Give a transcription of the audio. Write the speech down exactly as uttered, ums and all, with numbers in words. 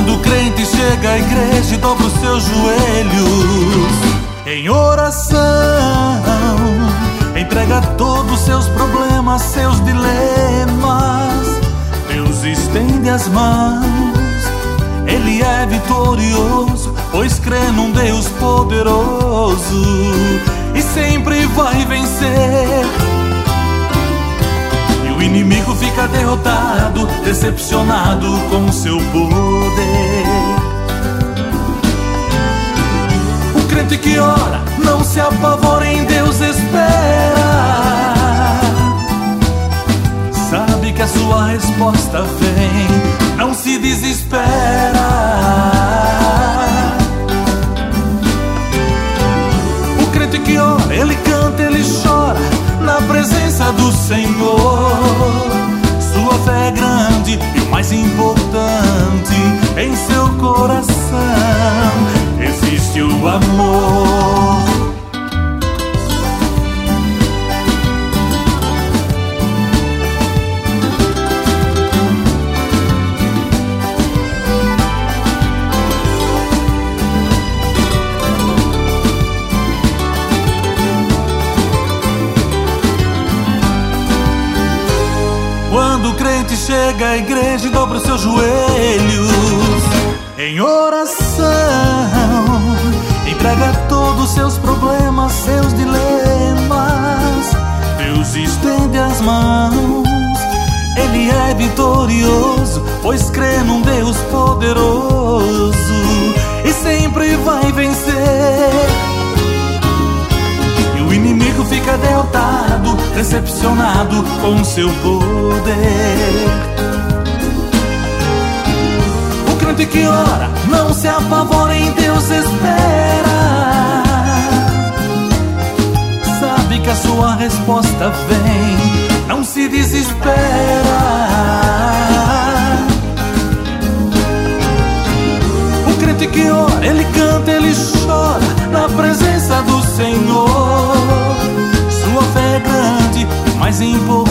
Quando o crente chega à igreja e dobra os seus joelhos em oração, entrega todos os seus problemas, seus dilemas, Deus estende as mãos. Ele é vitorioso, pois crê num Deus poderoso e sempre vai vencer. E o inimigo fica derrotado, decepcionado com seu poder. O crente que ora não se apavora, em Deus espera. Sabe que a sua resposta vem, não se desespera. O crente que ora, ele canta, ele chora na presença do Senhor. Sua fé é grande e o mais importante, em seu coração existe o amor. Quando o crente chega à igreja e dobra os seus joelhos em oração, entrega todos os seus problemas, seus dilemas, Deus estende as mãos. Ele é vitorioso, pois crê num Deus poderoso e sempre vai vencer. E o inimigo fica derrotado, decepcionado com seu poder. O crente que ora não se apavora, em Deus espera. Sabe que a sua resposta vem, não se desespera. O crente que ora, ele canta, ele chora na presença do Senhor. Sua fé é grande, mas importante,